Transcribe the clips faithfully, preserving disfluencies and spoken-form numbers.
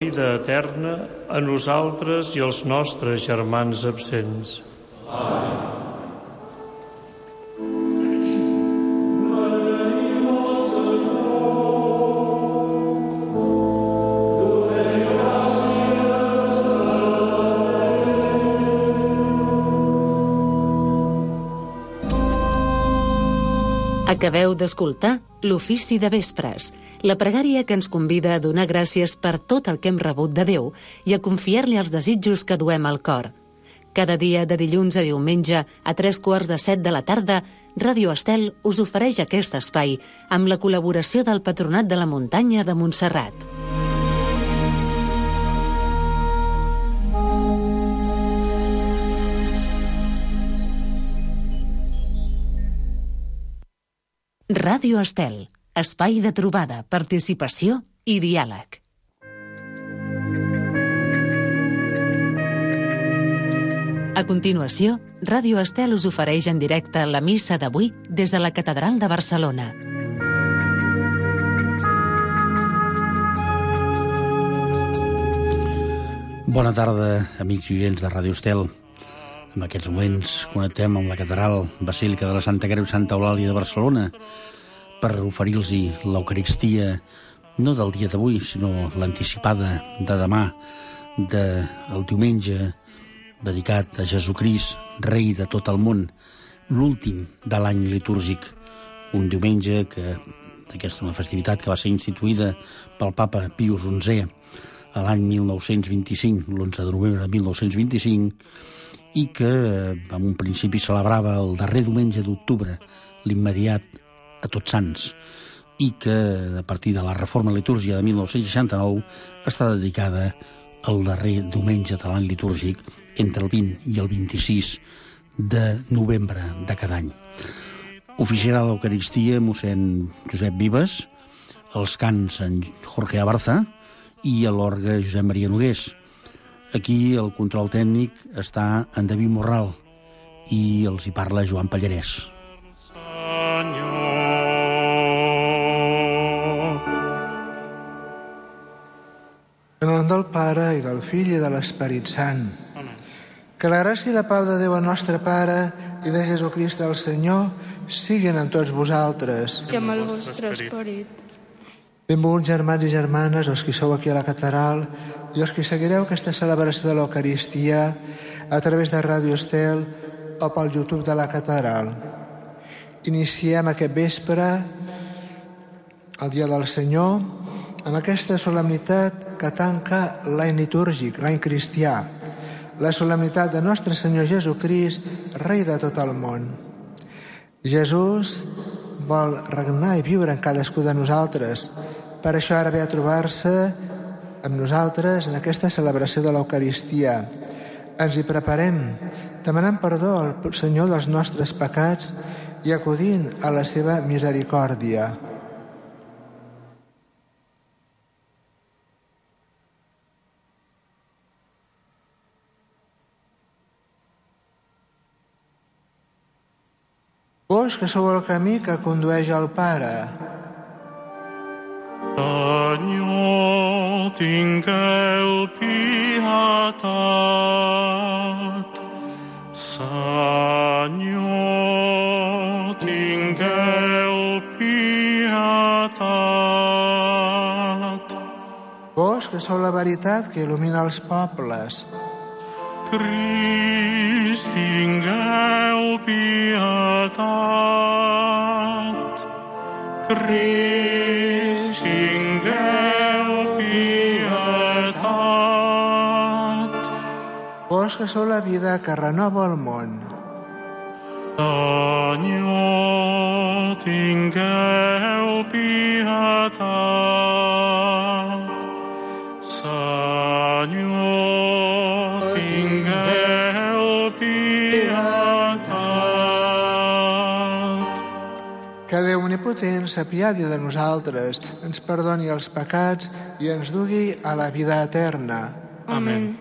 vida eterna a nosaltres i als nostres germans absents. Amén. Acabeu d'escoltar l'Ofici de Vespres, la pregària que ens convida a donar gràcies per tot el que hem rebut de Déu i a confiar-li els desitjos que duem al cor. Cada dia de dilluns a diumenge a tres quarts de set de la tarda, Ràdio Estel us ofereix aquest espai amb la col·laboració del Patronat de la Muntanya de Montserrat. Ràdio Estel, espai de trobada, participació i diàleg. A continuació, Ràdio Estel us ofereix en directe la missa d'avui des de la Catedral de Barcelona. Bona tarda, amics i oients de Ràdio Estel. En aquests moments connectem amb la Catedral Basílica de la Santa Creu Santa Eulàlia de Barcelona per oferir-los l'Eucaristia no del dia d'avui, sinó l'anticipada de demà, del diumenge dedicat a Jesucrist, rei de tot el món, l'últim de l'any litúrgic. Un diumenge que aquesta una festivitat que va ser instituïda pel papa Pius onzè a l'any mil nou-cents vint-i-cinc, l'onze de novembre de mil nou-cents vint-i-cinc, i que en un principi celebrava el darrer diumenge d'octubre, l'immediat a Tots Sants, i que a partir de la reforma litúrgia de mil nou-cents seixanta-nou està dedicada al darrer diumenge de l'any litúrgic entre el vint i el vint-i-sis de novembre de cada any. Oficiarà l'Eucaristia mossèn Josep Vives, els cants en Jorge Abarza i a l'orgue Josep Maria Nogués. Aquí el control tècnic està en David Morral i els hi parla Joan Pallarès. En el nom del Pare i del Fill i de l'Esperit Sant. Amén. Que la gràcia i la pau de Déu el nostre Pare i de Jesucrist el Senyor siguin amb tots vosaltres. I amb el vostre esperit. Benvolguts germans i germanes, els que sou aquí a la catedral i els que seguireu aquesta celebració de l'Eucaristia a través de Ràdio Estel o pel YouTube de la catedral. Iniciem aquest vespre, el dia del Senyor, amb aquesta solemnitat que tanca l'any litúrgic, l'any cristià, la solemnitat de nostre Senyor Jesucrist, rei de tot el món. Jesús vol regnar i viure en cadascú de nosaltres. Per això ara ve a trobar-se amb nosaltres en aquesta celebració de l'Eucaristia. Ens hi preparem, demanant perdó al Senyor dels nostres pecats i acudint a la seva misericòrdia. Vós que sou el camí que condueix al Pare. Senyor, tingueu pietat. Senyor, tingueu pietat. Vós que sou la veritat que il·lumina els pobles. Crist, tingueu pietat. Crist, tingueu pietat. Vós que sou la vida que renova el món. Senyor, tingueu pietat. Senyor, tingueu pietat. Que Déu omnipotent s'apiadi de nosaltres, ens perdoni els pecats i ens dugui a la vida eterna. Amén.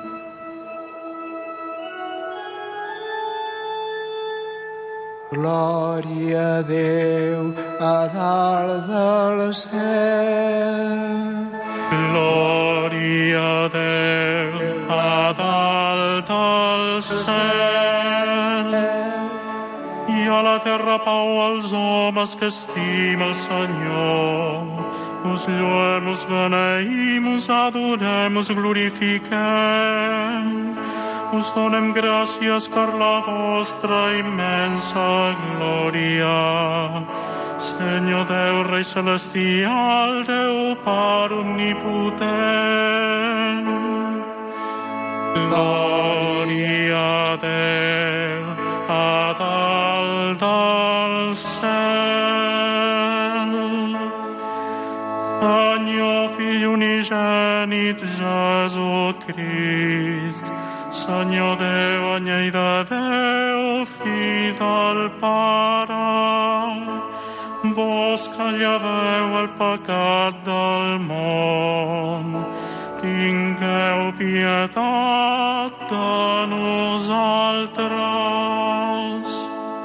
Glòria a Déu a dalt del cel Glòria a Déu a dalt al cel i a la terra pau als homes que estima el Senyor. Us lloem, us beneïm, us adorem, us glorifiquem. Us donem gràcies per la vostra immensa glòria. Senyor Déu, Rei celestial, Déu Pare omnipotent. Glòria a Déu a dalt al cel. Senyor Fill unigènit Jesucrist, Senyor Déu, anyell de Déu, Fill del Pare, vos que lleveu el pecat del món, tingueu pietat de nosaltres.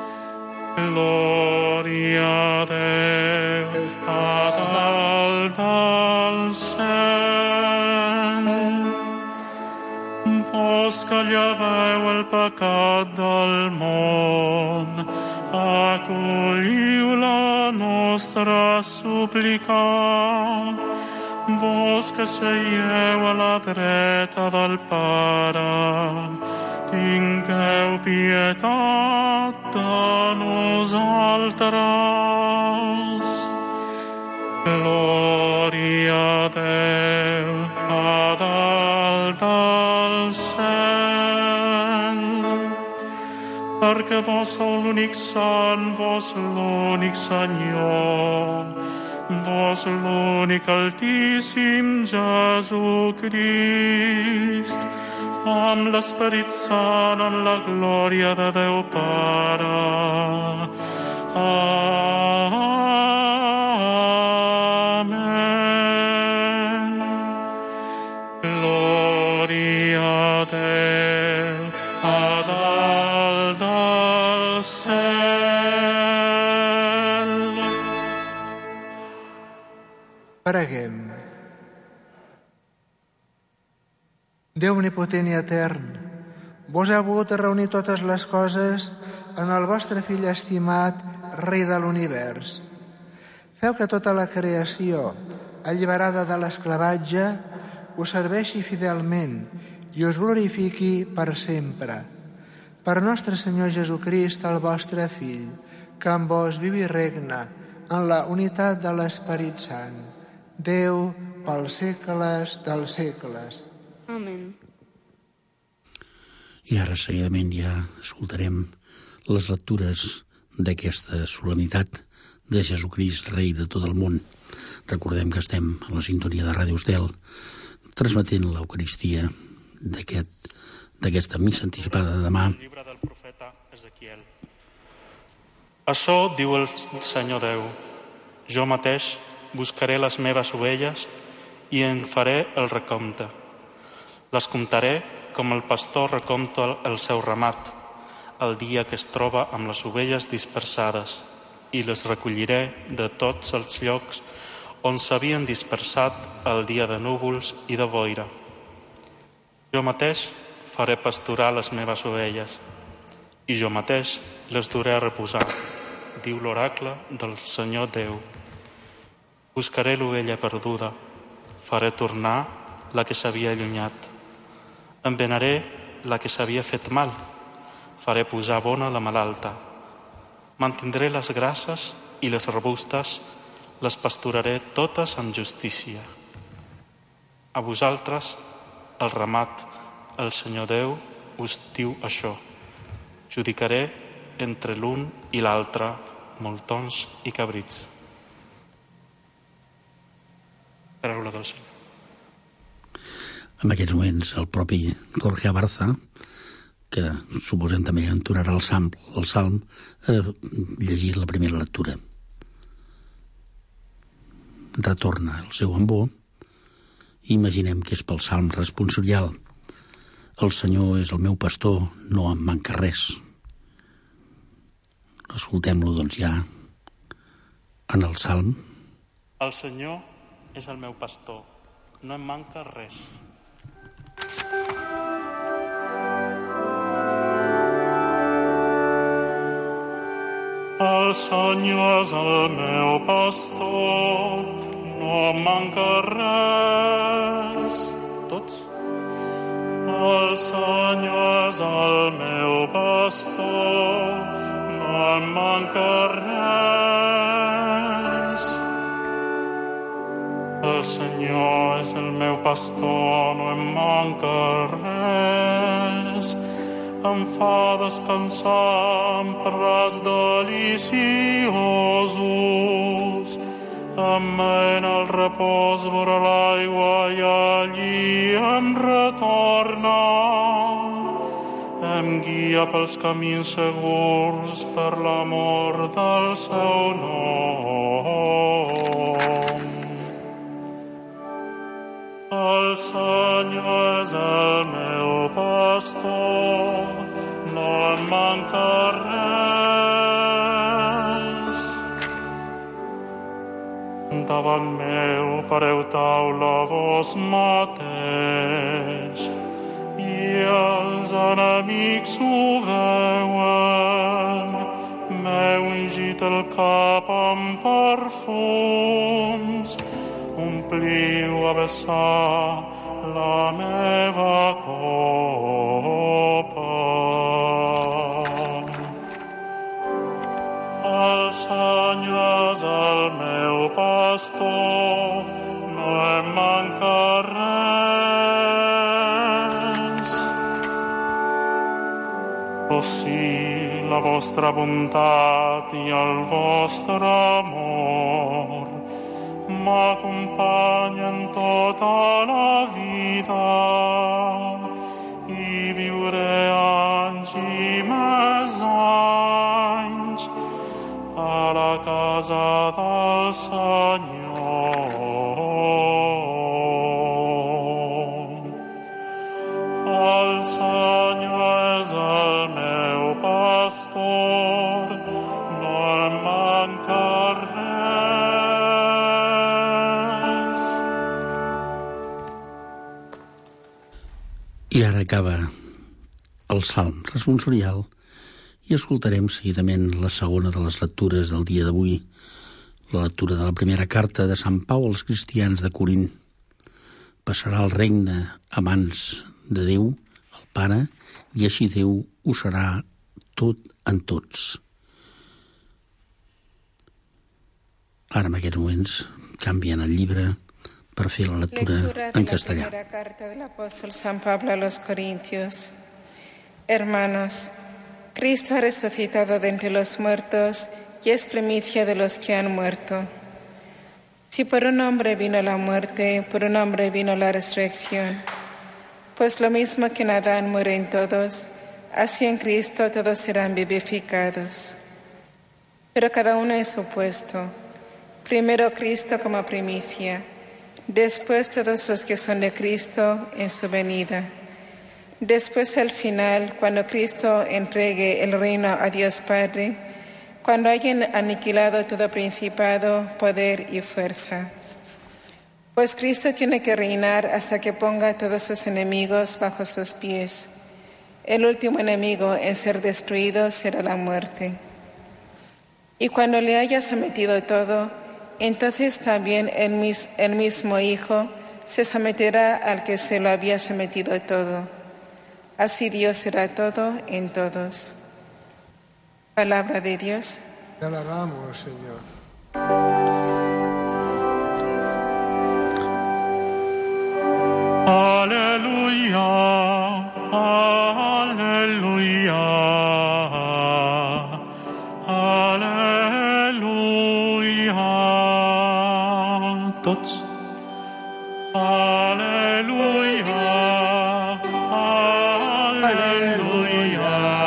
Glòria a Déu a dalt al cel. Vos que lleveu el pecat del món, acolliu la nostra súplica. Vos que seieu a la dreta del Pare, tingueu pietat de nosaltres. Glòria a Déu a dalt al cel. Perquè vos sou l'únic sant, vos l'únic Senyor, vos l'únic Altíssim Jesucrist, amb l'Esperit Sant en la glòria de Déu Pare. Amen. Glòria a Déu a dalt al cel. Preguem. Déu omnipotent i etern, vos heu volgut reunir totes les coses en el vostre Fill estimat, Rei de l'univers. Feu que tota la creació, alliberada de l'esclavatge, us serveixi fidelment i us glorifiqui per sempre. Per nostre Senyor Jesucrist, el vostre Fill, que amb vos viu i regna en la unitat de l'Esperit Sant, Déu pels segles dels segles. Amén. I ara, seguidament, ja escoltarem les lectures d'aquesta solemnitat de Jesucrist, Rei de tot el món. Recordem que estem a la sintonia de Ràdio Estel, transmetent l'Eucaristia d'aquest, d'aquesta missa anticipada de demà. El llibre del profeta Ezequiel. Això diu el Senyor Déu: jo mateix buscaré les meves ovelles i en faré el recompte. Les comptaré com el pastor recompta el seu ramat, el dia que es troba amb les ovelles dispersades, i les recolliré de tots els llocs on s'havien dispersat el dia de núvols i de boira. Jo mateix faré pasturar les meves ovelles, i jo mateix les duré a reposar, diu l'oracle del Senyor Déu. Buscaré l'ovella perduda, faré tornar la que s'havia allunyat. Envenaré la que s'havia fet mal, faré posar bona la malalta. Mantindré les grasses i les robustes, les pasturaré totes amb justícia. A vosaltres, el ramat, el Senyor Déu us diu això: judicaré entre l'un i l'altre moltons i cabrits. Paraula del Senyor. En aquests moments, el propi Jorge Abarza, que suposem també entonarà el salm, el salm ha llegit la primera lectura. Retorna al seu embó. Imaginem que és pel salm responsorial. El Senyor és el meu pastor, no em manca res. Escoltem-lo, doncs, ja en el salm. El Senyor és el meu pastor, no em manca res. El Senyor és el meu pastor, no em manca res. Tots? El Senyor és el meu pastor, no em manca res. El Senyor és el meu pastor, no em manca res. Em fa descansar en prats deliciosos. Em mena al repòs vora l'aigua i allí em retorna. Em guia pels camins segurs per l'amor del seu nom. El Senyor és el meu pastor, no em manca res. Davant meu fareu taula vos mateix, i els enemics ho veuen. M'heu ungit el cap amb perfums, ompliu a vessar la meva copa. El Senyor és el meu pastor, no em manca res. Oh sí, la vostra bondat i el vostre amor m'acompanyen tota la vida, i viuré anys i més anys a la casa del Senyor. El Senyor és el meu pastor, no em manca res. I ara acaba el Salm responsorial i escoltarem seguidament la segona de les lectures del dia d'avui, la lectura de la primera carta de Sant Pau als cristians de Corint. Passarà el regne a mans de Déu, el Pare, i així Déu ho serà tot en tots. Ara, en aquests moments, canvien el llibre per fer la lectura, lectura en castellà. Lectura de la primera carta del apóstol San Pablo a los Corintios. Hermanos, Cristo ha resucitado de entre los muertos y es primicia de los que han muerto. Si por un hombre vino la muerte, por un hombre vino la resurrección. Pues lo mismo que en Adán mueren todos, así en Cristo todos serán vivificados. Pero cada uno en su puesto. Primero Cristo como primicia, después todos los que son de Cristo en su venida. Después al final, cuando Cristo entregue el reino a Dios Padre, cuando hayan aniquilado todo principado, poder y fuerza. Pues Cristo tiene que reinar hasta que ponga a todos sus enemigos bajo sus pies. El último enemigo en ser destruido será la muerte. Y cuando le haya sometido todo, entonces también el, mis, el mismo Hijo se someterá al que se lo había sometido todo. Así Dios será todo en todos. Palabra de Dios. Te alabamos, Señor. Aleluya, aleluya, aleluya. Tots. Aleluya, aleluya,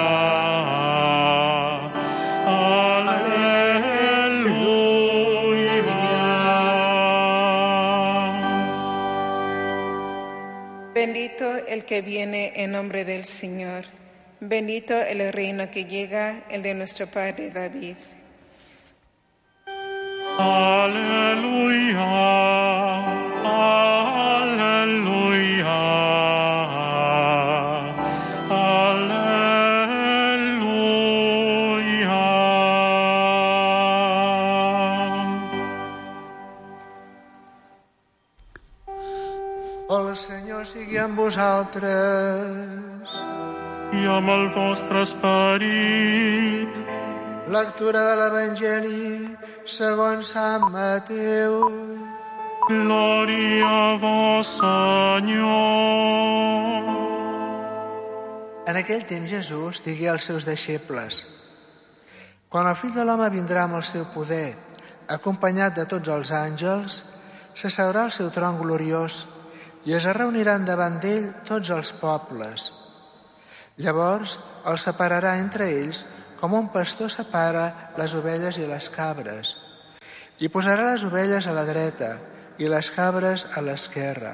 aleluya. Bendito el que viene en nombre del Señor. Bendito el reino que llega, el de nuestro Padre David. Aleluya, aleluya. El Senyor sigui amb vosaltres. I amb el vostre esperit. Lectura de l'Evangeli segons Sant Mateu. Glòria a vos, Senyor. En aquell temps Jesús digué als seus deixebles: quan el Fill de l'Home vindrà amb el seu poder, acompanyat de tots els àngels, s'asseurà al seu tron gloriós i es reuniran davant d'ell tots els pobles. Llavors els separarà entre ells com un pastor separa les ovelles i les cabres, i posarà les ovelles a la dreta i les cabres a l'esquerra.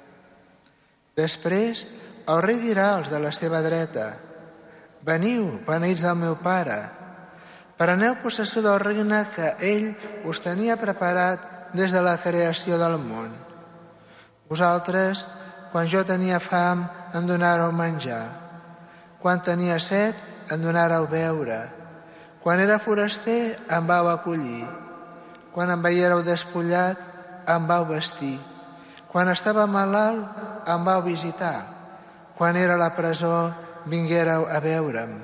Després el rei dirà als de la seva dreta: veniu, beneits del meu Pare, preneu possessió del regne que ell us tenia preparat des de la creació del món. Vosaltres, quan jo tenia fam, em donàreu menjar. Quan tenia set, em donàreu beure. Quan era foraster, em vau acollir. Quan em veiéreu despullat, em vau vestir. Quan estava malalt, em vau visitar. Quan era a la presó, vinguéreu a veure'm.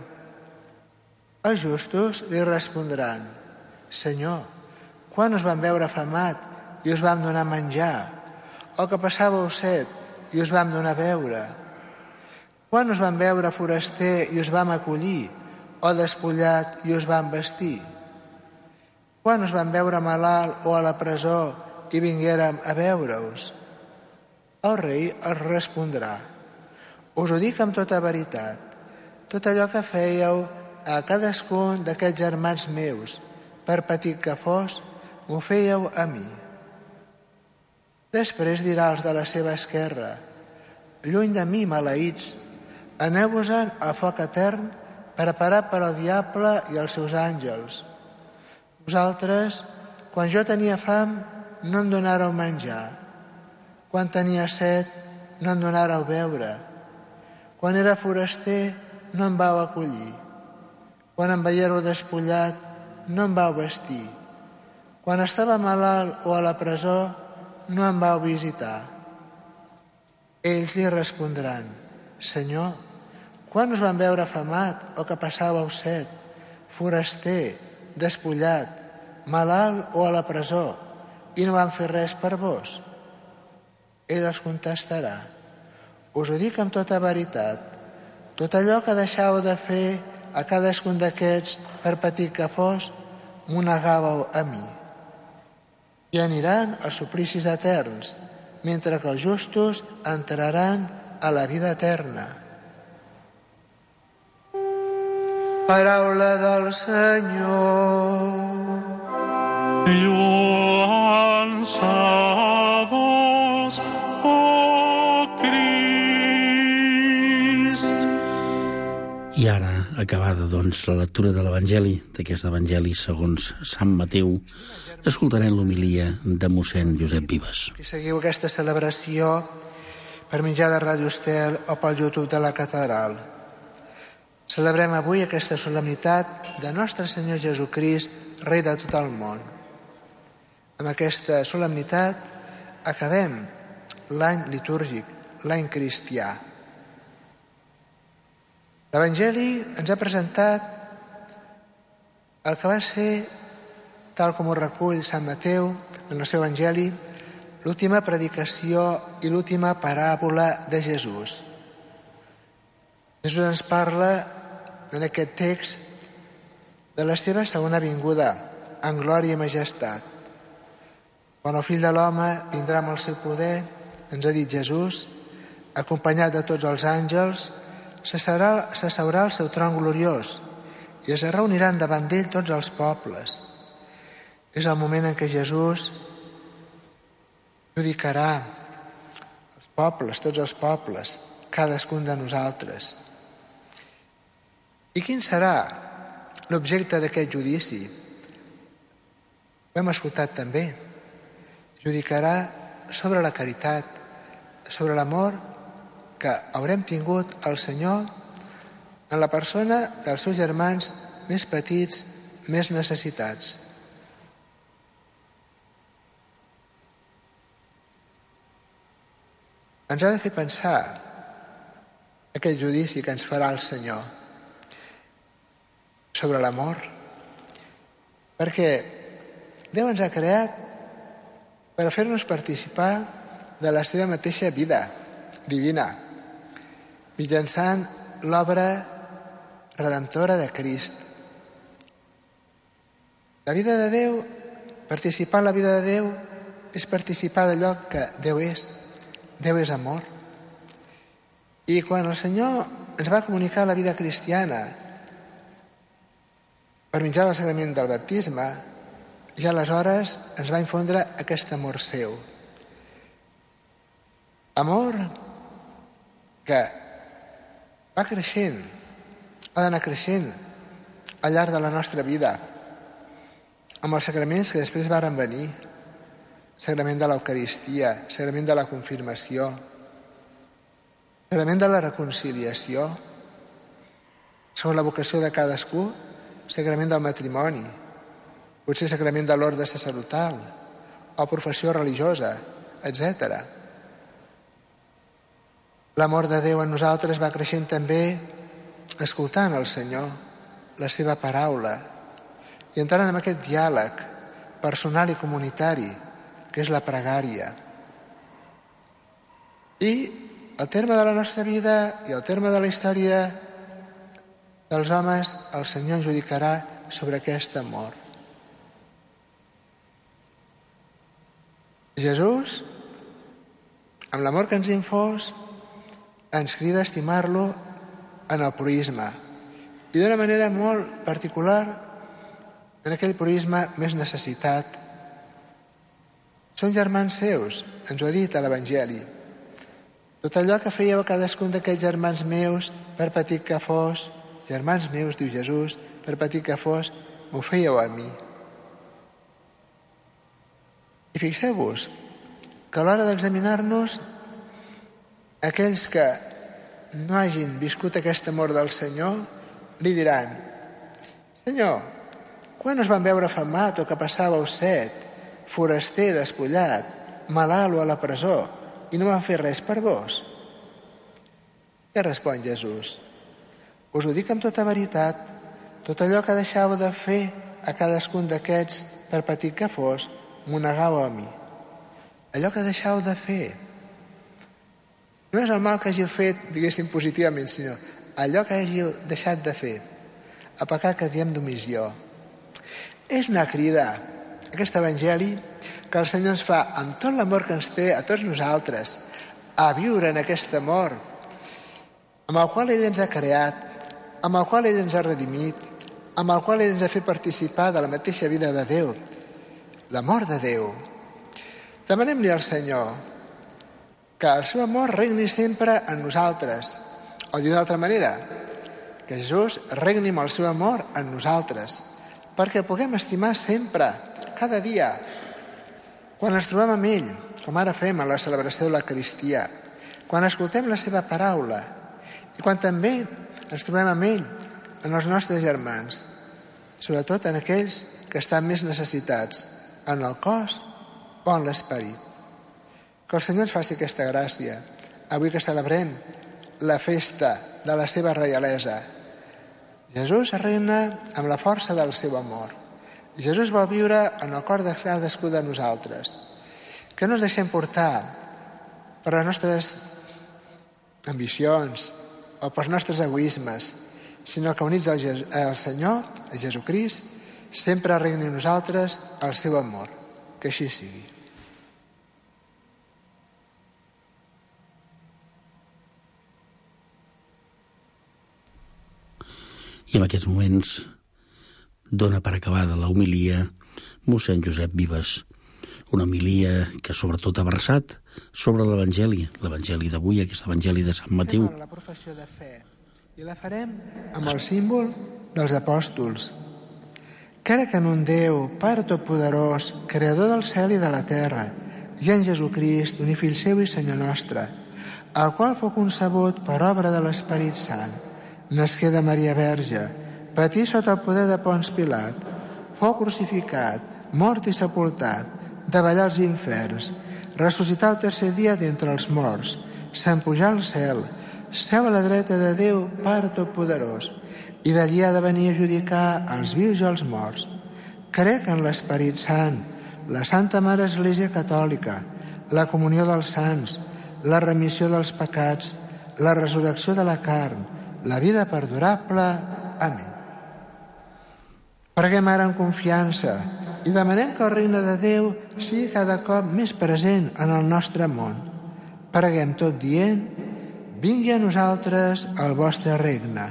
Els justos li respondran: Senyor, quan us vam veure afamat i us vam donar menjar? O que passàveu set i us vam donar beure? Quan us vam veure foraster i us vam acollir? O despullat i us vam vestir? Quan us vam veure malalt o a la presó i vinguérem a veure-us? El rei els respondrà: us ho dic amb tota veritat, tot allò que fèieu a cadascun d'aquests germans meus, per petit que fos, m'ho fèieu a mi. Després dirà als de la seva esquerra: lluny de mi, maleïts, aneu-vos-en al foc etern preparat per al diable i els seus àngels. Vosaltres, quan jo tenia fam, no em donàreu menjar. Quan tenia set, no em donàreu beure. Quan era foraster, no em vau acollir. Quan em veiéreu despullat, no em vau vestir. Quan estava malalt o a la presó, no em vau visitar. Ells li respondran: Senyor, quan us van veure afamat o que passàveu set, foraster, despullat, malalt o a la presó, i no van fer res per vos? Ell els contestarà: us ho dic amb tota veritat, tot allò que deixàveu de fer a cadascun d'aquests, per petit que fos, m'ho negàveu a mi. I aniran als suplicis eterns, mentre que els justos entraran a la vida eterna. Paraula del Senyor. Lloança a vos, oh Crist. I ara, acabada doncs la lectura de l'Evangeli, d'aquest Evangeli segons Sant Mateu, escoltarem l'homilia de mossèn Josep Vives. Si seguiu aquesta celebració per mitjà de Ràdio Estel o pel YouTube de la Catedral. Celebrem avui aquesta solemnitat de Nostre Senyor Jesucrist, Rei de tot el món. Amb aquesta solemnitat acabem l'any litúrgic, l'any cristià. L'Evangeli ens ha presentat el que va ser, tal com ho recull Sant Mateu en el seu Evangeli, l'última predicació i l'última paràbola de Jesús. Jesús ens parla en aquest text de la seva segona vinguda, en glòria i majestat. Quan el Fill de l'Home vindrà amb el seu poder, ens ha dit Jesús, acompanyat de tots els àngels, s'asseurà al seu tron gloriós i es reuniran davant d'ell tots els pobles. És el moment en què Jesús judicarà els pobles, tots els pobles, cadascun de nosaltres. I quin serà l'objecte d'aquest judici? Ho hem escoltat també. Judicarà sobre la caritat, sobre l'amor que haurem tingut al Senyor en la persona dels seus germans més petits, més necessitats. ens ha de fer pensar aquell judici que ens farà el Senyor sobre l'amor, perquè Déu ens ha creat per fer-nos participar de la seva mateixa vida divina, mitjançant l'obra redemptora de Crist. La vida de Déu, participar en la vida de Déu, és participar d'allò que Déu és. Déu és amor. I quan el Senyor ens va comunicar la vida cristiana per mitjà del sagrament del baptisme, ja aleshores ens va infondre aquest amor seu. Amor que va creixent, ha d'anar creixent al llarg de la nostra vida, amb els sacraments que després varen venir, sagrament de l'Eucaristia, sagrament de la confirmació, sagrament de la reconciliació, segons la vocació de cadascú, sagrament del matrimoni, potser sagrament de l'ordre sacerdotal o professió religiosa, etcètera. L'amor de Déu en nosaltres va creixent també escoltant el Senyor, la seva paraula, i entrant en aquest diàleg personal i comunitari que és la pregària. I al terme de la nostra vida i al terme de la història dels homes, el Senyor ens judicarà sobre aquest amor. Jesús, amb l'amor que ens infós, ens crida a estimar-lo en el proïsme i d'una manera molt particular en aquell proïsme més necessitat. Són germans seus, ens ho ha dit a l'Evangeli. Tot allò que fèieu a cadascun d'aquells germans meus, per petit que fos, germans meus, diu Jesús, per petit que fos, m'ho fèieu a mi. I fixeu-vos que a l'hora d'examinar-nos, aquells que no hagin viscut aquest amor del Senyor li diran: Senyor, quan us van veure afamat o que passàveu set, foraster, despullat, malalt o a la presó, i no van fer res per vos? Què respon Jesús? Us ho dic amb tota veritat, tot allò que deixàveu de fer a cadascun d'aquests, per petit que fos, m'ho negàveu a mi. Allò que deixàveu de fer. No és el mal que hàgiu fet, diguéssim, positivament, sinó allò que hàgiu deixat de fer, a pecat que diem d'omissió. És una crida, aquest evangeli, que el Senyor ens fa amb tot l'amor que ens té a tots nosaltres, a viure en aquest amor, amb el qual ell ens ha creat, amb el qual ell ens ha redimit, amb el qual ell ens ha fet participar de la mateixa vida de Déu, l'amor de Déu. Demanem-li al Senyor que el seu amor regni sempre en nosaltres, o d'una altra manera, que Jesús regni amb el seu amor en nosaltres, perquè puguem estimar sempre, cada dia, quan ens trobem amb ell, com ara fem en la celebració de l'Eucaristia, quan escoltem la seva paraula i quan també ens trobem amb ell en els nostres germans, sobretot en aquells que estan més necessitats, en el cos o en l'esperit. Que el Senyor ens faci aquesta gràcia, avui que celebrem la festa de la seva reialesa. Jesús regna amb la força del seu amor. Jesús vol viure en el cor de cadascú de nosaltres. Que no ens deixem portar per les nostres ambicions o pels nostres egoismes, sinó que units al, Jes- al Senyor, a Jesucrist, sempre regni en nosaltres el seu amor. Que així sigui. I en aquests moments dona per acabada la homilia mossèn Josep Vives, una homilia que sobretot ha versat sobre l'Evangeli, l'Evangeli d'avui, aquest Evangeli de Sant Mateu. Fem la professió de fe i la farem amb el símbol dels apòstols. Crec en un Déu, Pare Totpoderós, Creador del cel i de la terra, i en Jesucrist, únic Fill seu i Senyor nostre, el qual fou concebut per obra de l'Esperit Sant, nasqué de Maria Verge, patí sota el poder de Pons Pilat, fou crucificat, mort i sepultat, davallà als inferns, ressuscità el tercer dia d'entre els morts, se'n pujar al cel, seu a la dreta de Déu Pare Totpoderós, i d'allí ha de venir a judicar els vius i els morts. Crec en l'Esperit Sant, la Santa Mare Església Catòlica, la comunió dels sants, la remissió dels pecats, la resurrecció de la carn, la vida perdurable. Amén. Preguem ara en confiança i demanem que el regne de Déu sigui cada cop més present en el nostre món. Preguem tot dient: vingui a nosaltres el vostre regne.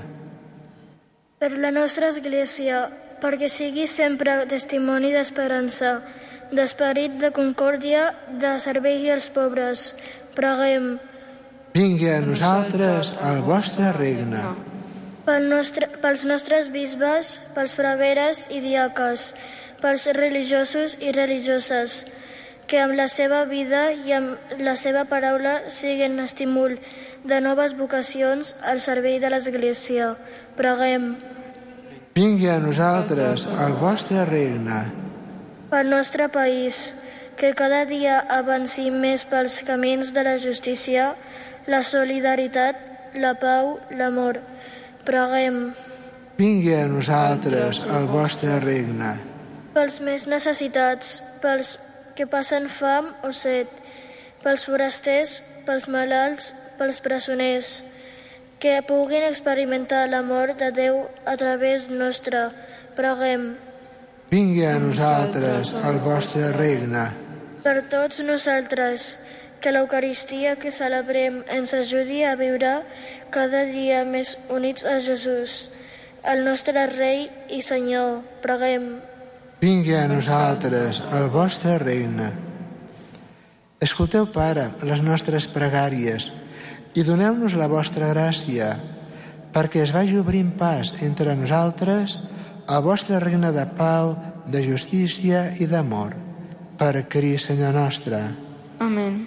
Per la nostra Església, perquè sigui sempre testimoni d'esperança, d'esperit de concòrdia, de servei als pobres, preguem: vingui a nosaltres el vostre regne. Pel nostre, pels nostres bisbes, pels preveres i diaques, pels religiosos i religioses, que amb la seva vida i amb la seva paraula siguin estímul de noves vocacions al servei de l'Església. Preguem: vingui a nosaltres el vostre regne. Pel nostre país, que cada dia avanci més pels camins de la justícia, la solidaritat, la pau, l'amor. Preguem: vingui a nosaltres el vostre regne. Pels més necessitats, pels que passen fam o set, pels forasters, pels malalts, pels presoners, que puguin experimentar l'amor de Déu a través nostre. Preguem: vingui a nosaltres el vostre regne. Per tots nosaltres, que l'Eucaristia que celebrem ens ajudi a viure cada dia més units a Jesús, el nostre Rei i Senyor. Preguem: vingui a nosaltres el vostre regne. Escolteu, Pare, les nostres pregàries i doneu-nos la vostra gràcia, perquè es vagi obrint pas entre nosaltres el vostre regne de pau, de justícia i d'amor. Per Crist, Senyor nostre. Amén.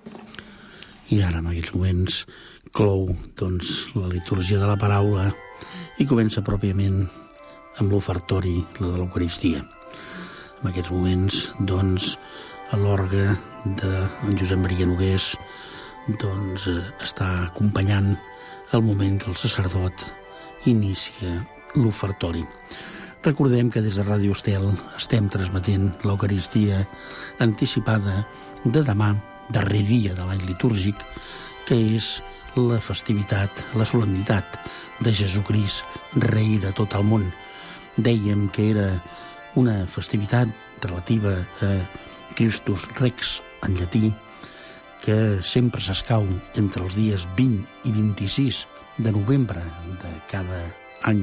I ara, en aquests moments, clou doncs, la litúrgia de la paraula i comença pròpiament amb l'ofertori, la de l'Eucaristia. En aquests moments, doncs, a l'orgue de Josep Maria Nogués doncs, està acompanyant el moment que el sacerdot inicia l'ofertori. Recordem que des de Ràdio Estel estem transmetent l'Eucaristia anticipada de demà, darrer dia de l'any litúrgic, que és la festivitat, la solemnitat de Jesucrist, rei de tot el món. Dèiem que era una festivitat relativa a Christus Rex, en llatí, que sempre s'escau entre els dies vint i vint-i-sis de novembre de cada any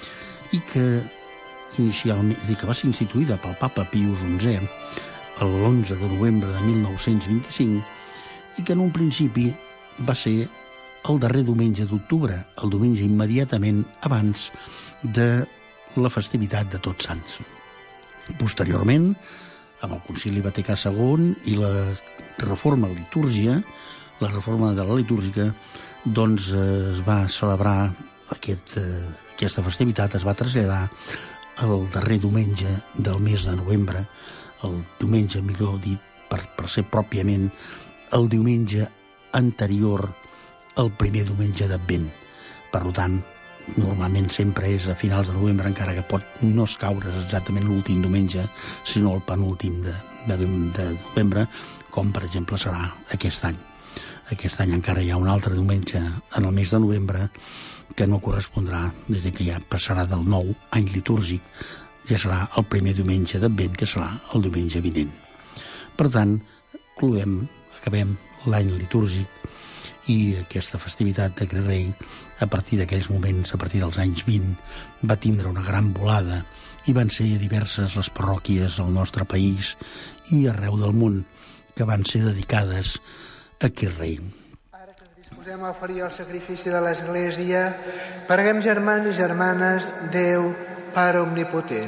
i que inicialment, i que va ser instituïda pel papa Pius onzè l'onze de novembre de mil nou-cents vint-i-cinc i que en un principi va ser el darrer diumenge d'octubre, el diumenge immediatament abans de la festivitat de Tots Sants. Posteriorment, amb el Concili Vaticà segon i la reforma litúrgia, la reforma de la litúrgica, doncs es va celebrar aquest, aquesta festivitat, es va traslladar el darrer diumenge del mes de novembre, el diumenge, millor dit, per, per ser pròpiament el diumenge anterior al primer diumenge d'Advent. Per tant, normalment sempre és a finals de novembre, encara que pot no escaure exactament l'últim diumenge, sinó el penúltim de, de, de novembre, com per exemple serà aquest any. Aquest any encara hi ha un altre diumenge en el mes de novembre que no correspondrà, des que ja passarà del nou any litúrgic, ja serà el primer diumenge d'Advent, que serà el diumenge vinent. Per tant, cloem, acabem l'any litúrgic i aquesta festivitat de Crist Rei, a partir d'aquells moments, a partir dels anys vint, va tindre una gran volada i van ser diverses les parròquies al nostre país i arreu del món que van ser dedicades a Crist Rei. Ara que ens disposem a oferir el sacrifici de l'Església, preguem, germans i germanes, Déu, Pare omnipotent.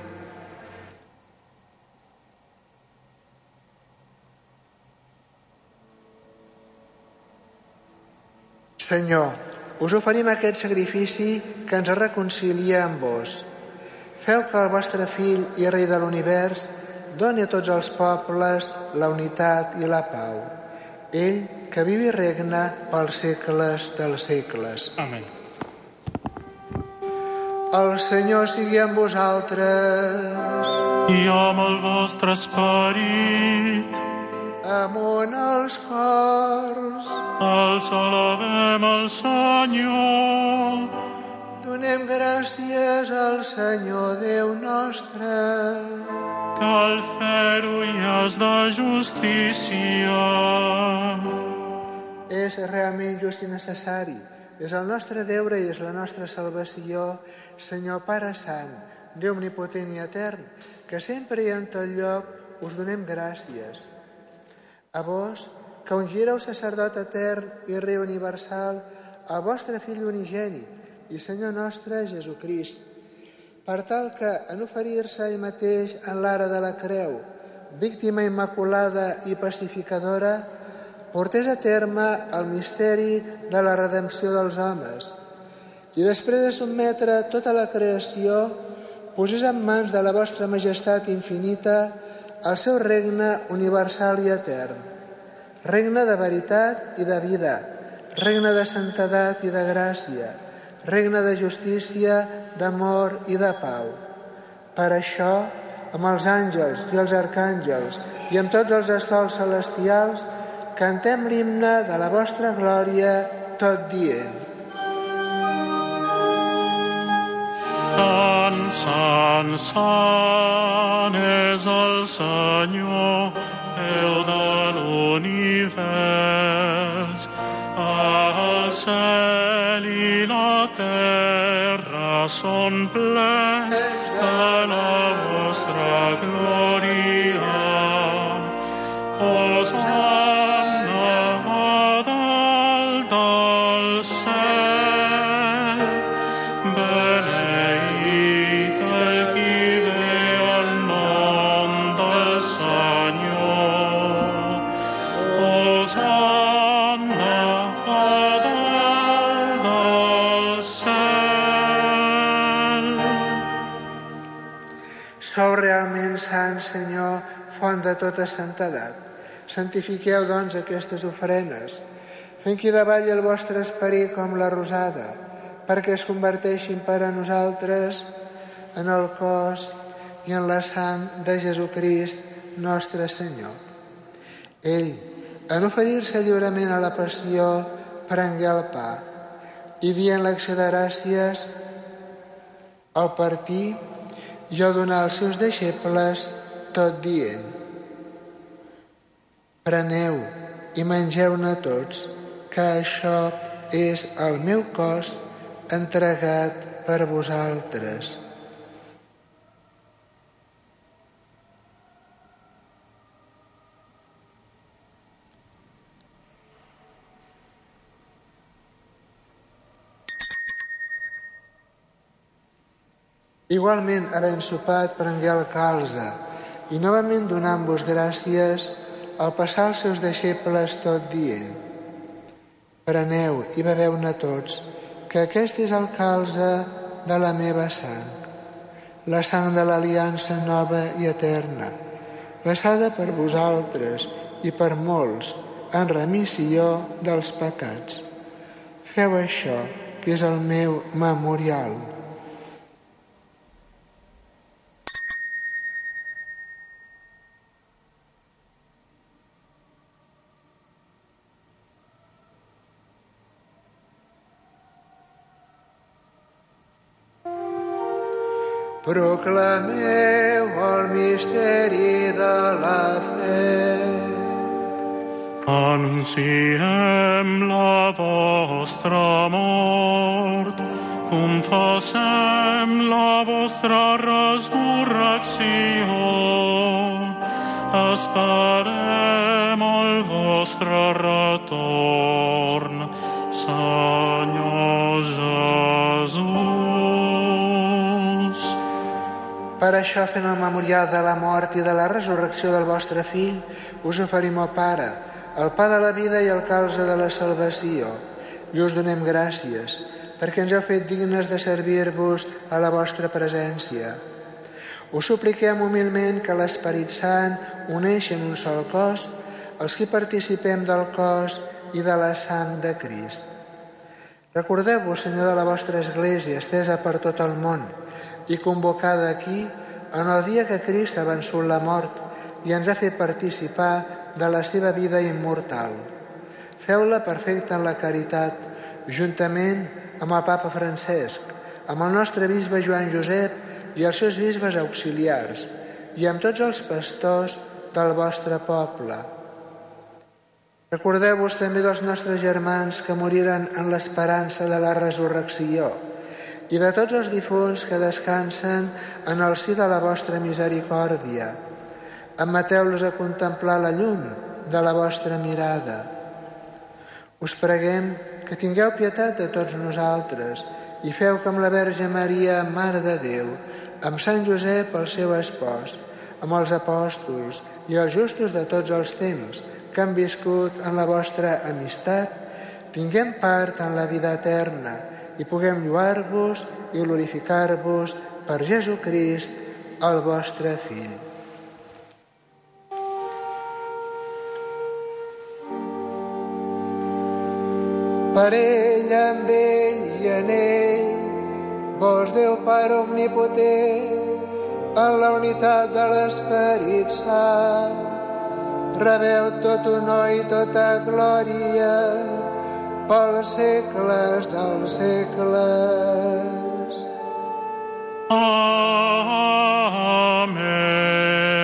Senyor, us oferim aquest sacrifici que ens reconcilia amb vos. Feu que el vostre Fill i Rei de l'univers doni a tots els pobles la unitat i la pau. Ell, que viu i regna pels segles dels segles. Amén. El Senyor sigui amb vosaltres. I amb el vostre esperit. Amunt els cors. Els alabem al Senyor. Donem gràcies al Senyor Déu nostre. Cal fer-ho i és de justícia. És realment just i necessari. És el nostre deure i és la nostra salvació, Senyor Pare Sant, Déu omnipotent i etern, que sempre i en tot lloc us donem gràcies. A vos, que ungireu sacerdot etern i rei universal, al vostre Fill unigènit i Senyor nostre Jesucrist, per tal que, en oferir-se ell mateix en l'ara de la creu, víctima immaculada i pacificadora, portés a terme el misteri de la redempció dels homes i després de sotmetre tota la creació posés en mans de la vostra majestat infinita el seu regne universal i etern, regne de veritat i de vida, regne de santedat i de gràcia, regne de justícia, d'amor i de pau. Per això, amb els àngels i els arcàngels i amb tots els estols celestials, cantem l'himne de la vostra glòria, tot dient: Sant, sant, sant és el Senyor, Déu de l'univers. El cel i la terra són plens de la vostra glòria. Hosanna a dalt del cel, beneït el qui ve en nom del Senyor. Hosanna a dalt del cel. Sou realment sant, Senyor, font de tota santedat. Santifiqueu, doncs, aquestes ofrenes, fent que davalli el vostre esperit com la rosada, perquè es converteixin per a nosaltres en el cos i en la sang de Jesucrist, nostre Senyor. Ell, en oferir-se lliurement a la passió, prengué el pa i, dient l'acció de gràcies, al partir, jo donar als seus deixebles, tot dient: preneu i mengeu-ne tots, que això és el meu cos entregat per vosaltres. Igualment, havent sopat, prengué el calze i novament donant-vos gràcies, al passar els seus deixebles, tot dient: preneu i beveu-ne tots, que aquest és el calze de la meva sang, la sang de l'aliança nova i eterna, vessada per vosaltres i per molts en remissió dels pecats. Feu això, que és el meu memorial. Proclameu el misteri de la fe. Anunciem la vostra mort, confessem la vostra resurrecció, esperem el vostre retorn, Senyor Jesús. Per això, fent el memorial de la mort i de la resurrecció del vostre Fill, us oferim, ó Pare, el pa de la vida i el calze de la salvació, i us donem gràcies, perquè ens heu fet dignes de servir-vos a la vostra presència. Us supliquem humilment que l'Esperit Sant uneixi en un sol cos els que participem del cos i de la sang de Crist. Recordeu-vos, Senyor, de la vostra Església, estesa per tot el món i convocada aquí en el dia que Crist ha vençut la mort i ens ha fet participar de la seva vida immortal. Feu-la perfecta en la caritat, juntament amb el papa Francesc, amb el nostre bisbe Joan Josep i els seus bisbes auxiliars, i amb tots els pastors del vostre poble. Recordeu-vos també dels nostres germans que moriren en l'esperança de la resurrecció i de tots els difunts que descansen en el si de la vostra misericòrdia. Admeteu-los a contemplar la llum de la vostra mirada. Us preguem que tingueu pietat de tots nosaltres i feu que amb la Verge Maria, Mare de Déu, amb Sant Josep, el seu espòs, amb els apòstols i els justos de tots els temps que han viscut en la vostra amistat, tinguem part en la vida eterna i puguem lloar-vos i glorificar-vos per Jesucrist, el vostre Fill. Per ell, amb ell i en ell, vos Déu Pare omnipotent, en la unitat de l'Esperit Sant, rebeu tot honor i tota glòria pels segles dels segles. Amén.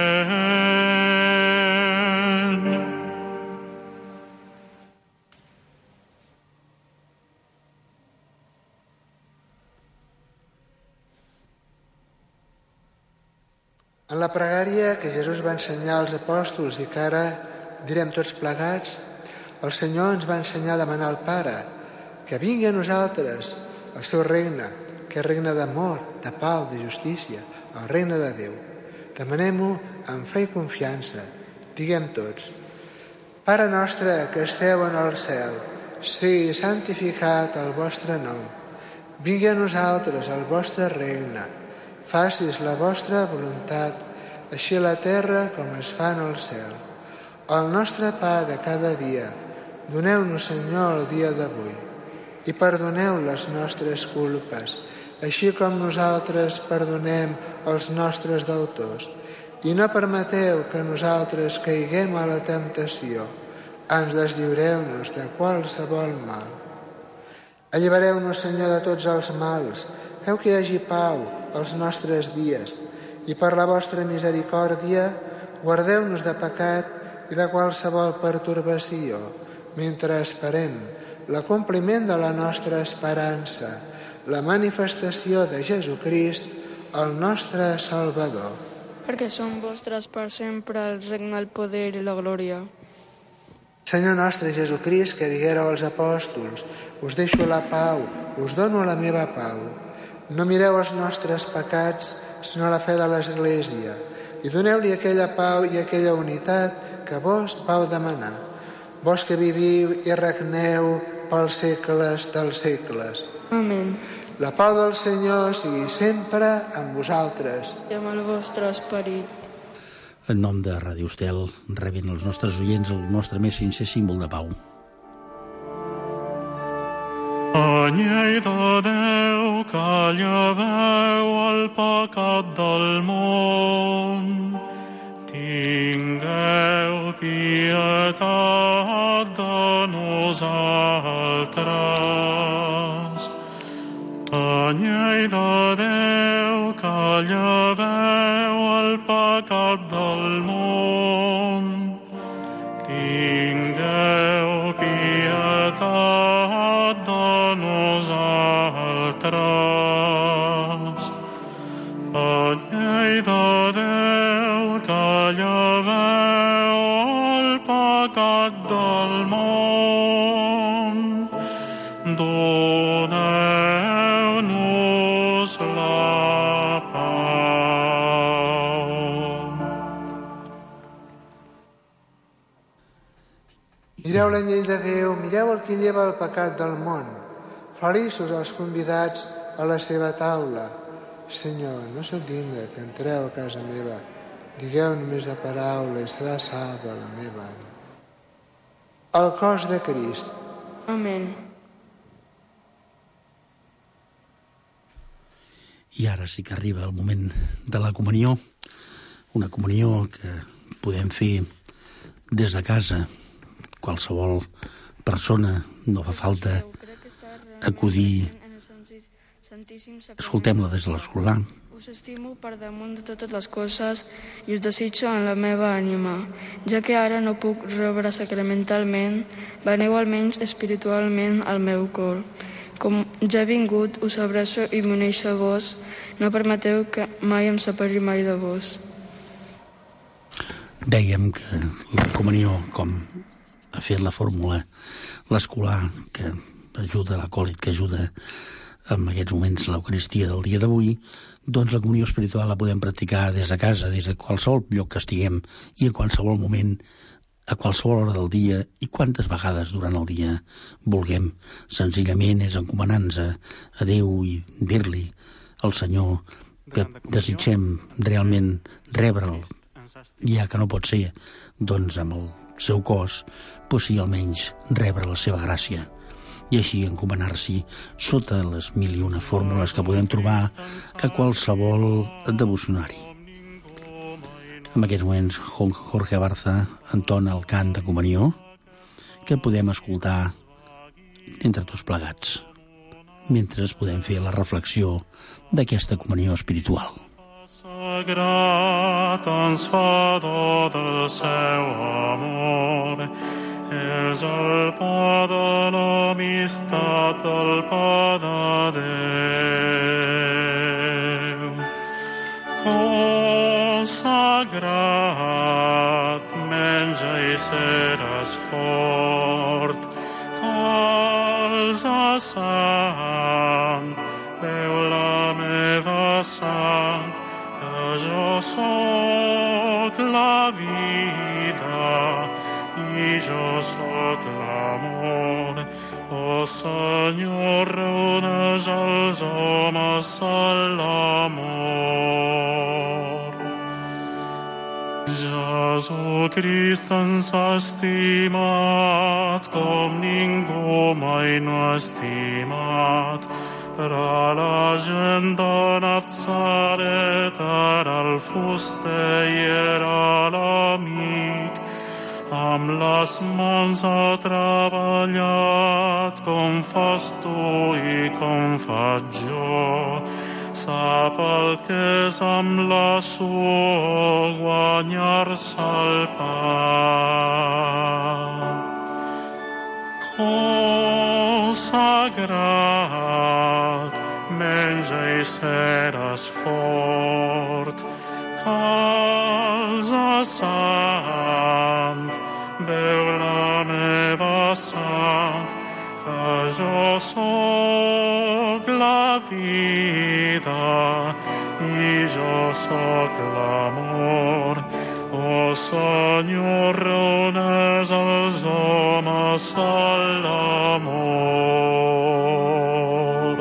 En la pregària que Jesús va ensenyar als apòstols i que ara direm tots plegats, el Senyor ens va ensenyar a demanar al Pare que vingui a nosaltres el seu regne, que és regne d'amor, de pau, de justícia, el regne de Déu. Demanem-ho amb fe i confiança. Diguem tots: Pare nostre que esteu en el cel, sigui santificat el vostre nom. Vingui a nosaltres el vostre regne. Facis la vostra voluntat, així a la terra com es fa en el cel. El nostre pa de cada dia, doneu-nos, Senyor, el dia d'avui, i perdoneu les nostres culpes, així com nosaltres perdonem els nostres deutors. I no permeteu que nosaltres caiguem a la temptació, ans deslliureu-nos de qualsevol mal. Allibereu-nos, Senyor, de tots els mals, feu que hi hagi pau als nostres dies, i per la vostra misericòrdia guardeu-nos de pecat i de qualsevol pertorbació, mentre esperem l'acompliment de la nostra esperança, la manifestació de Jesucrist, el nostre Salvador. Perquè són vostres per sempre el regne, el poder i la glòria. Senyor nostre Jesucrist, que diguéreu als apòstols: us deixo la pau, us dono la meva pau. No mireu els nostres pecats, sinó la fe de l'Església, i doneu-li aquella pau i aquella unitat que vos vau demanar. Vos que viviu i regneu pels segles dels segles. Amén. La pau del Senyor sigui sempre amb vosaltres. I amb el vostre esperit. En nom de Ràdio Estel, rebent els nostres oients el nostre més sincer símbol de pau. Anyell de Déu, que lleveu el pecat del món, tingueu pietat de nosaltres. Anyell de Déu, que lleveu el pecat del món, tingueu pietat de nosaltres. Anyell de Déu, que lleveu el pecat del món, doneu-nos la pau. Mireu l'anyell de Déu, mireu el que lleva el pecat del món. Feliços els convidats a la seva taula. Senyor, no sóc digne que entreu a casa meva. Digueu només la paraula i serà salva la meva ànima. el cos de Crist. Amén. I ara sí que arriba el moment de la comunió, una comunió que podem fer des de casa. Qualsevol persona, no fa falta acudir. Escoltem-la des de l'escolà. Us estimo per damunt de totes les coses i us desitjo en la meva ànima. Ja que ara no puc rebre sacramentalment, veneu almenys espiritualment al meu cor. Com ja he vingut, us abraço i m'uneixo a vos. No permeteu que mai em separi mai de vos. Dèiem que la comunió, com ha fet la fórmula l'escolar, que ajuda, l'acòlit que ajuda en aquests moments l'Eucaristia del dia d'avui, doncs la comunió espiritual la podem practicar des de casa, des de qualsevol lloc que estiguem i en qualsevol moment, a qualsevol hora del dia i quantes vegades durant el dia vulguem. Senzillament és encomanar-nos a Déu i dir-li al Senyor que desitgem realment rebre'l, ja que no pot ser, doncs amb el seu cos, doncs sí, almenys rebre la seva gràcia. I així encomanar-s'hi sota les mil i una fórmules que podem trobar a qualsevol devocionari. En aquests moments, Jorge Barza entona el cant de comunió que podem escoltar entre tots plegats, mentre podem fer la reflexió d'aquesta comunió espiritual. Sagrat ens fa do del seu amor, és el pa de l'amistat, el pa de Déu. Consagrat, menja i seràs fort, calza sant, beu la meva sang, que jo soc la vida i jo soc l'amor. O Senyor, reuneix els homes en l'amor. Jesucrist ens ha estimat com ningú mai no ha estimat. Per a la gent de Natzaret era el fuster i era l'amic. Amb les mans ha treballat com fas tu i com faig jo. Sap el que és amb la suor guanyar-se el pa. Consagrat, menja i seràs fort, calza sant, beu la meva sang, que jo soc la vida i jo soc l'amor. O Senyor, reuneix els homes en l'amor.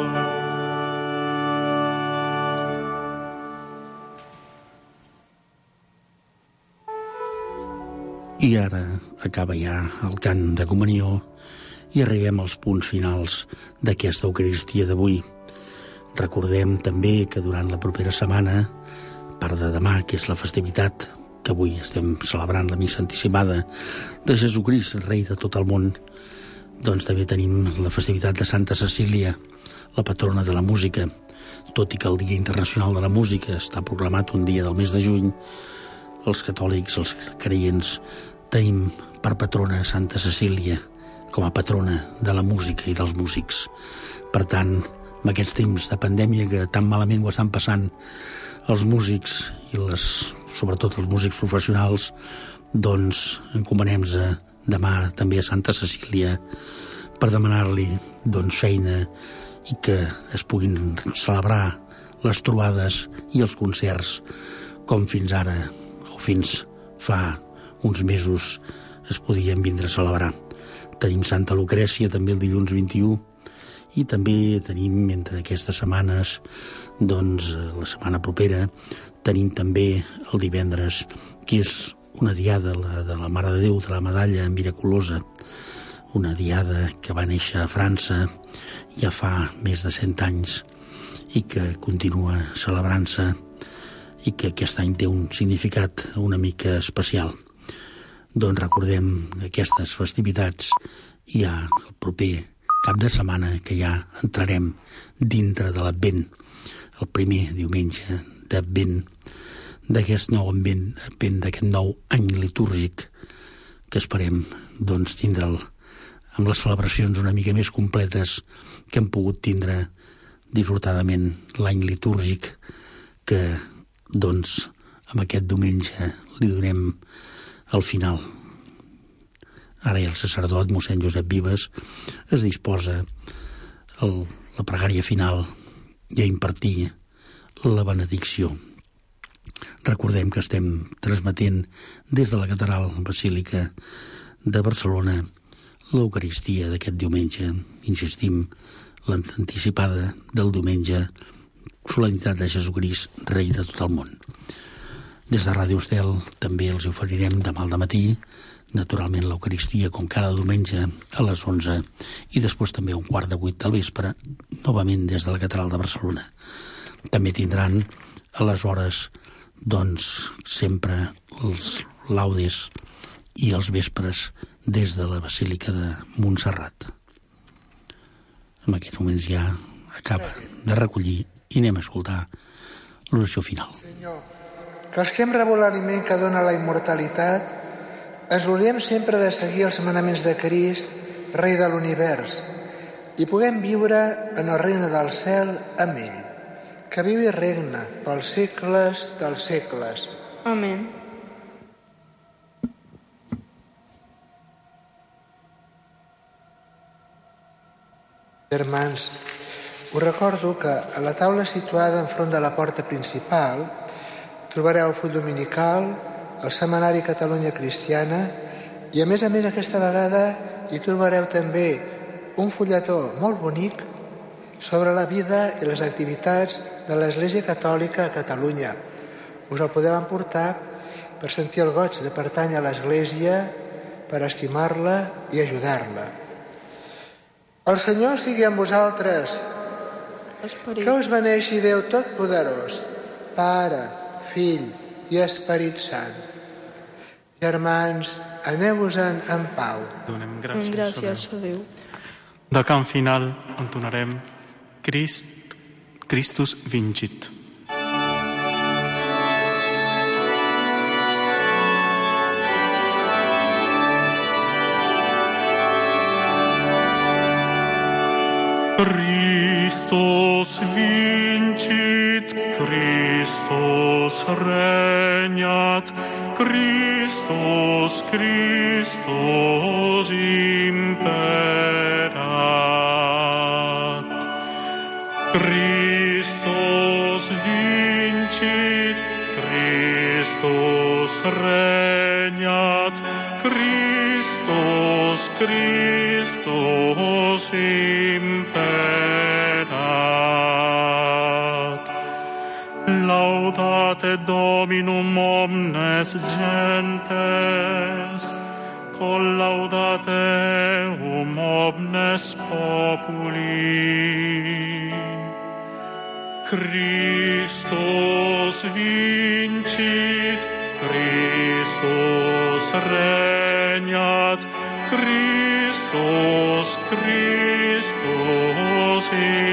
I ara acaba ja el cant de comunió i arribem als punts finals d'aquesta Eucaristia d'avui. Recordem també que durant la propera setmana, a part de demà, que és la festivitat, que avui estem celebrant la missa anticipada de Jesucrist, rei de tot el món, doncs també tenim la festivitat de Santa Cecília, la patrona de la música. Tot i que el Dia Internacional de la Música està proclamat un dia del mes de juny, els catòlics, els creients, tenim per patrona Santa Cecília com a patrona de la música i dels músics. Per tant, en aquests temps de pandèmia que tan malament ho estan passant els músics i les, sobretot els músics professionals, doncs encomanem-nos demà també a Santa Cecília per demanar-li doncs feina i que es puguin celebrar les trobades i els concerts com fins ara o fins fa uns mesos es podien vindre a celebrar. Tenim Santa Lucrècia també el dilluns vint-i-u i també tenim entre aquestes setmanes, doncs la setmana propera, tenim també el divendres, que és una diada, la de la Mare de Déu de la Medalla Miraculosa, una diada que va néixer a França ja fa més de cent anys i que continua celebrant-se i que aquest any té un significat una mica especial. Doncs recordem aquestes festivitats i ja el proper cap de setmana que ja entrarem dintre de l'Advent, el primer diumenge d'Advent, d'aquest nou Advent, d'aquest nou any litúrgic que esperem doncs tindre'l amb les celebracions una mica més completes que hem pogut tindre dissortadament l'any litúrgic que doncs amb aquest diumenge li donem al final. Ara ja el sacerdot, mossèn Josep Vives, es disposa a la pregària final i a impartir la benedicció. Recordem que estem transmetent des de la Catedral Basílica de Barcelona l'Eucaristia d'aquest diumenge. Insistim, l'anticipada del diumenge, solemnitat de Jesucrist, rei de tot el món. Des de Ràdio Estel també els oferirem demà al dematí, naturalment l'Eucaristia, com cada diumenge, a les onze, i després també un quart de vuit del vespre, novament des de la Catedral de Barcelona. També tindran a les hores, doncs, sempre els laudes i els vespres des de la Basílica de Montserrat. En aquests moments ja acaba de recollir i anem a escoltar l'oració final. Senyor, que els que hem rebut l'aliment que dona la immortalitat ens volíem sempre de seguir els manaments de Crist, rei de l'univers, i puguem viure en el regne del cel amb ell, que viu i regna pels segles dels segles. Amén. Germans, us recordo que a la taula situada enfront de la porta principal trobareu el full dominical, el setmanari Catalunya Cristiana i, a més a més, aquesta vegada hi trobareu també un fulletó molt bonic sobre la vida i les activitats de l'Església Catòlica a Catalunya. Us el podeu emportar per sentir el goig de pertànyer a l'Església, per estimar-la i ajudar-la. El Senyor sigui amb vosaltres. Esperit. Que us beneixi Déu Totpoderós, Pare, Fill i Esperit Sant. Germans, aneu-vos-en en pau. Donem Gràcies, gràcies a Déu. De cant final entonarem Crist, Christus vincit. Christus vincit, Christus regnat, Christus, Christus imperat. Christus vincit, Christus regnat, Christus, Christus imperat. Laudate Dominum omnes gentes, collaudate um omnes populi. Christus vincit, Christus regnat, Christus, Christus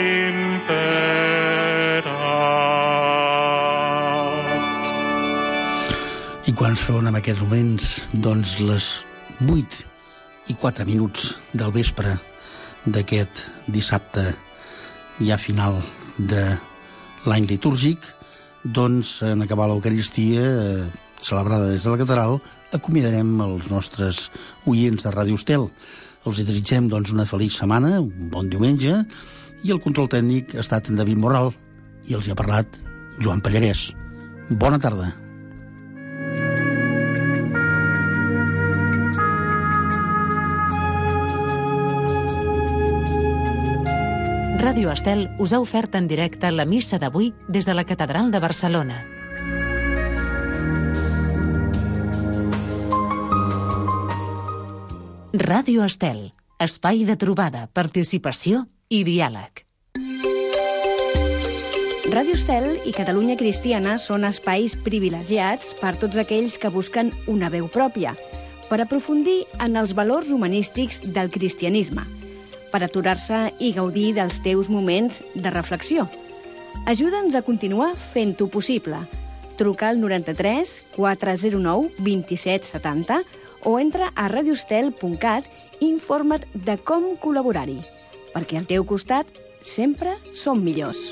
imperat. I quan són en aquests moments, doncs, les vuit i quatre minuts del vespre d'aquest dissabte ja final de l'any litúrgic, doncs, en acabar l'Eucaristia eh, celebrada des de la Catedral, acomiadarem els nostres oients de Ràdio Estel. Els desitgem, doncs, una feliç setmana, un bon diumenge, i el control tècnic ha estat en David Morral i els hi ha parlat Joan Pallarès. Bona tarda. Ràdio Estel us ha ofert en directe la missa d'avui des de la Catedral de Barcelona. Ràdio Estel, espai de trobada, participació i diàleg. Ràdio Estel i Catalunya Cristiana són espais privilegiats per tots aquells que busquen una veu pròpia, per aprofundir en els valors humanístics del cristianisme, per aturar-se i gaudir dels teus moments de reflexió. Ajuda'ns a continuar fent-ho possible. Truca al noranta-tres quatre zero nou vint-i-set setanta o entra a radiostel punt cat i informa't de com col·laborar-hi, perquè al teu costat sempre som millors.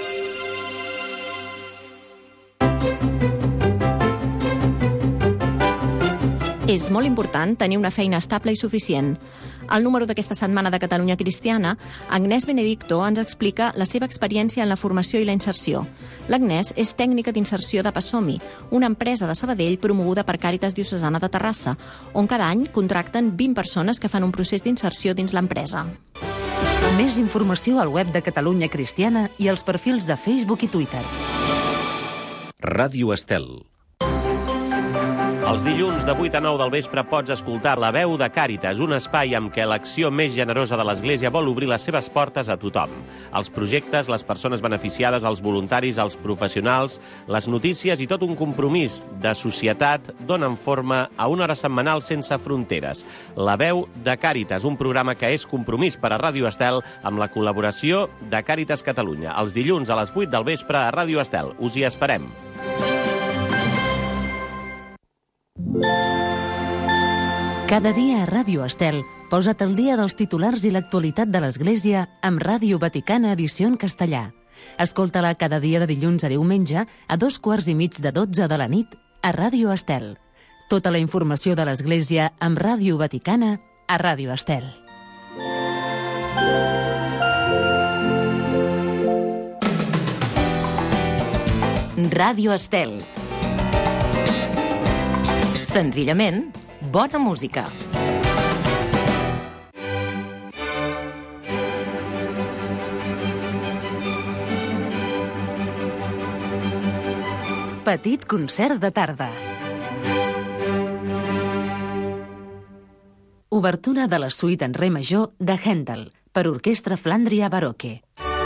És molt important tenir una feina estable i suficient. Al número d'aquesta setmana de Catalunya Cristiana, Agnès Benedicto ens explica la seva experiència en la formació i la inserció. L'Agnès és tècnica d'inserció de Passomi, una empresa de Sabadell promoguda per Càritas Diocesana de Terrassa, on cada any contracten vint persones que fan un procés d'inserció dins l'empresa. Més informació al web de Catalunya Cristiana i als perfils de Facebook i Twitter. Ràdio Estel. Els dilluns de vuit a nou del vespre pots escoltar La veu de Càritas, un espai amb què l'acció més generosa de l'Església vol obrir les seves portes a tothom. Els projectes, les persones beneficiades, els voluntaris, els professionals, les notícies i tot un compromís de societat donen forma a una hora setmanal sense fronteres. La veu de Càritas, un programa que és compromís per a Ràdio Estel amb la col·laboració de Càritas Catalunya. Els dilluns a les vuit del vespre a Ràdio Estel. Us hi esperem. Cada dia a Ràdio Estel, posa't al dia dels titulars i l'actualitat de l'Església amb Ràdio Vaticana edició en castellà. Escolta-la cada dia de dilluns a diumenge a dos quarts i mig de dotze de la nit a Ràdio Estel. Tota la informació de l'Església amb Ràdio Vaticana a Ràdio Estel. Ràdio Estel. Senzillament, bona música. Petit concert de tarda. Obertura de la suite en re major de Händel per orquestra Flandria Barocke.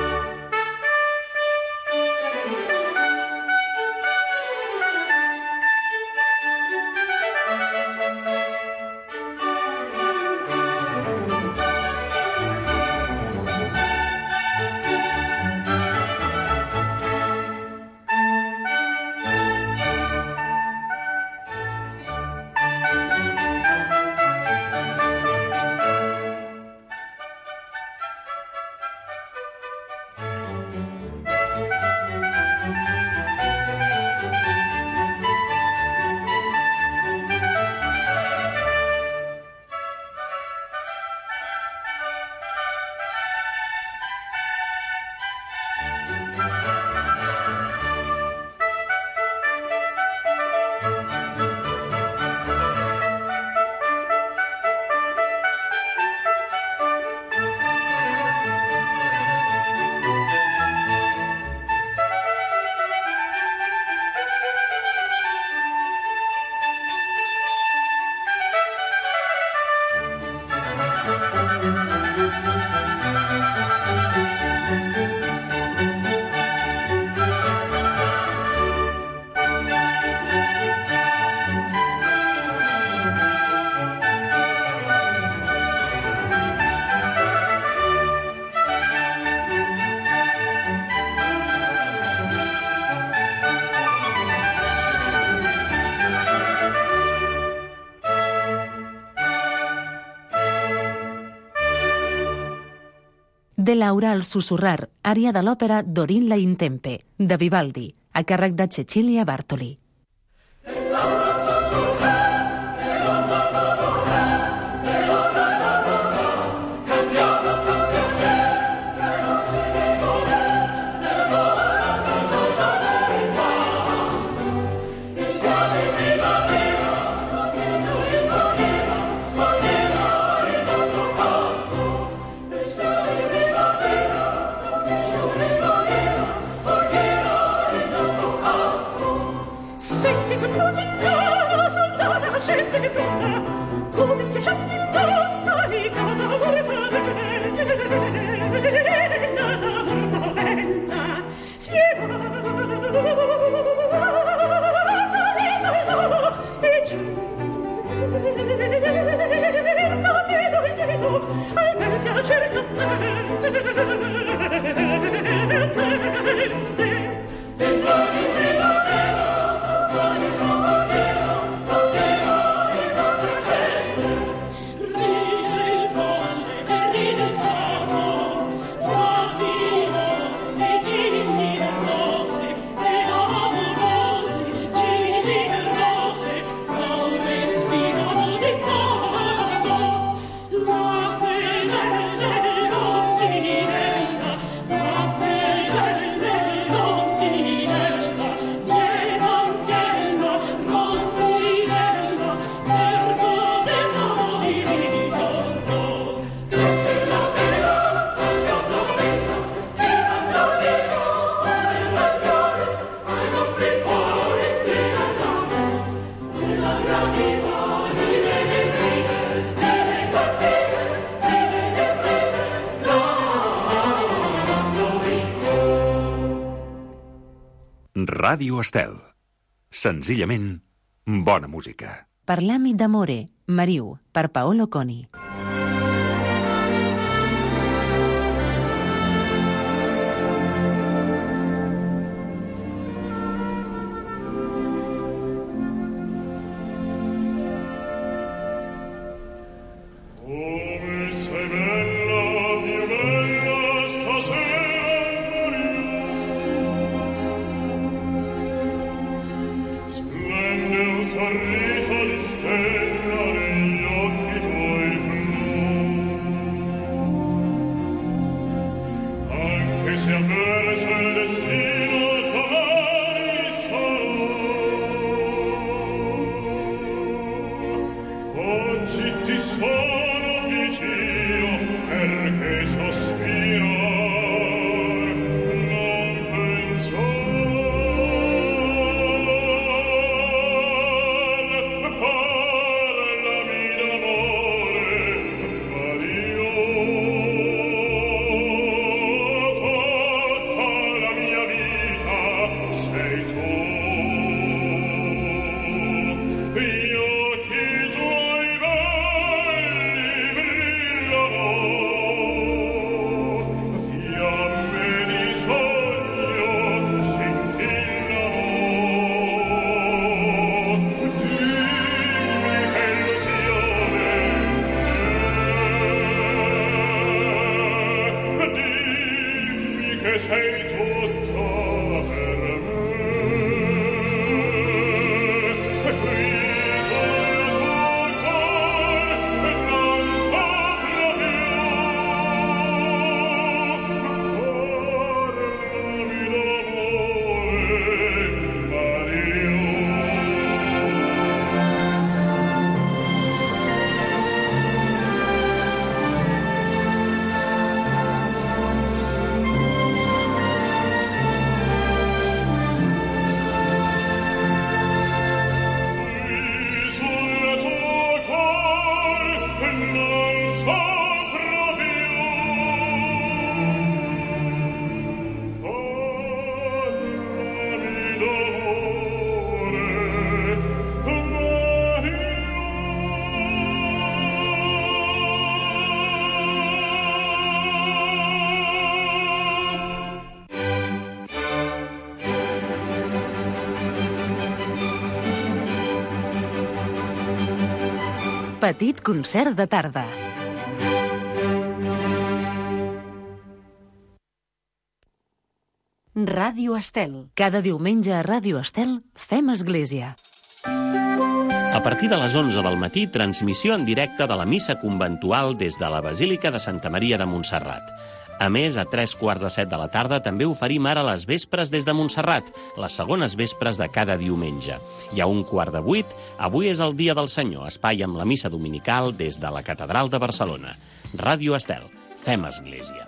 De Laura al sussurrar, ària de l'òpera Dorine la Intempe, de Vivaldi, a càrrec de Cecilia Bartoli. Ràdio Estel. Senzillament, bona música. Parlami d'amore, Mariu, per Paolo Coni. Petit concert de tarda. Ràdio Estel. Cada diumenge a Ràdio Estel fem església. A partir de les onze del matí, transmissió en directe de la missa conventual des de la Basílica de Santa Maria de Montserrat. A més, a tres quarts de set de la tarda també oferim ara les vespres des de Montserrat, les segones vespres de cada diumenge. I a un quart de vuit, avui és el Dia del Senyor, espai amb la missa dominical des de la Catedral de Barcelona. Ràdio Estel, fem església.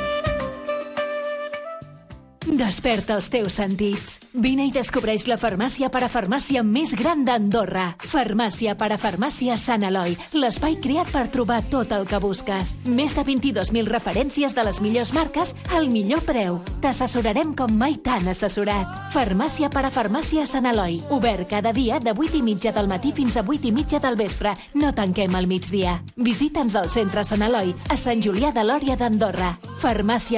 Desperta els teus sentits. Vine i descobreix la farmàcia parafarmàcia més gran d'Andorra. Farmàcia parafarmàcia Sant Eloi, l'espai creat per trobar tot el que busques. Més de vint-i-dos mil referències de les millors marques al millor preu. T'assessorarem com mai t'han assessorat. Farmàcia parafarmàcia Sant Eloi, obert cada dia de vuit i mitja del matí fins a vuit i mitja del vespre. No tanquem al migdia. Visita'ns al centre Sant Eloi, a Sant Julià de Lòria d'Andorra. Farmàcia